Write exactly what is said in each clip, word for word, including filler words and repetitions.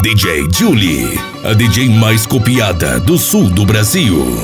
D J Julie, a D J mais copiada do sul do Brasil.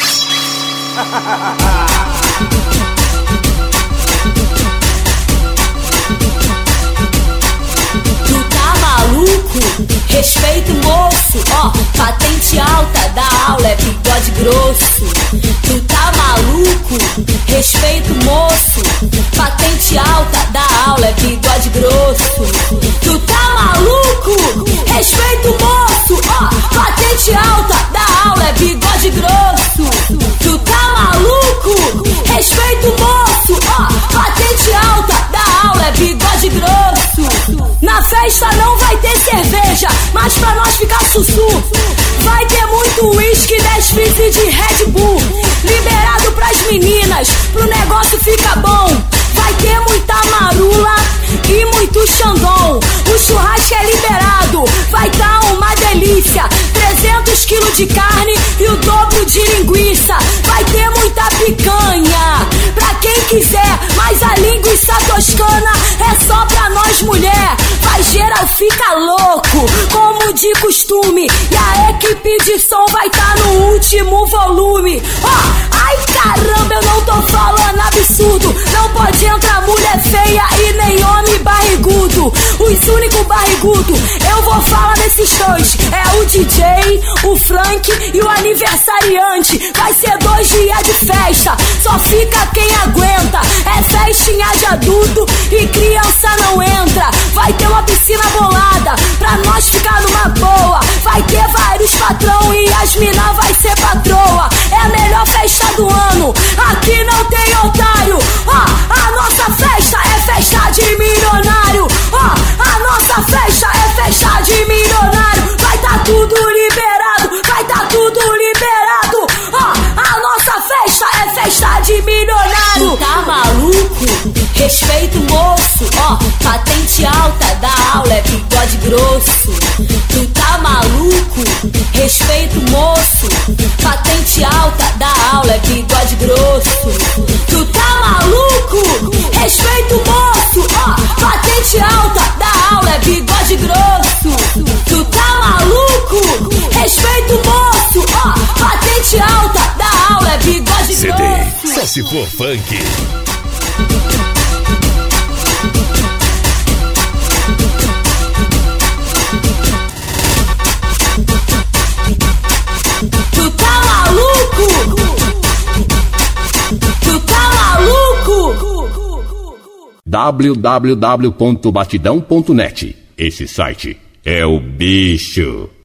Tu tá maluco? Respeito, moço, ó, patente alta da aula é bigode grosso. Tu tá maluco? Respeito, moço, patente alta da aula é bigode grosso. Tu tá maluco? Respeito, moço, ó, patente alta da aula é bigode grosso. Tu tá maluco? Respeito, moço, ó, patente alta da aula é bigode grosso. Na festa não vai ter cerveja, mas pra nós ficar sussu, vai ter muito uísque, dez fizz de Red Bull, liberado pras meninas, pro negócio ficar bom. Vai ter muita marula e muito xandão, o churrasco é liberado, vai tá uma delícia. Trezentos quilos de carne e o dobro de linguiça. Vai ter muita picanha pra quem quiser, mas a linguiça toscana é só pra nós mulher. Vai geral fica louco, como de costume, e a equipe de som vai tá no último volume. Ó, oh, ai caramba, eu não tô falando absurdo. Não pode entrar mulher feia e nem homem barrigudo. Os únicos barrigudos, eu vou falar desses dois, é o D J, o Frank e o aniversariante. Vai ser dois dias de festa, só fica quem aguenta. É festinha de adulto e criança não entra. Vai ter uma piscina bolada pra nós ficar numa boa. Vai ter vários patrão e as mina vai ser patroa. É a melhor festa do ano, aqui não tem otário. Ó, a nossa festa é festa de milionário. Ó, a nossa festa é festa de milionário. Vai tá tudo liberado, vai tá tudo liberado. Ó, a nossa festa é festa de milionário. Tu tá maluco? Respeito, moço, ó, patente alta da aula é bigode grosso. Tu tá maluco? Respeito, moço, patente alta da aula é bigode grosso. Tu tá maluco? Respeito, moço, ó, patente alta da aula é bigode grosso. Tu tá maluco? Respeito, moço, ó, patente alta da aula é bigode C D, grosso. só se for funk. Tu tá maluco? Tu tá maluco? w w w ponto batidão ponto net. Esse site é o bicho.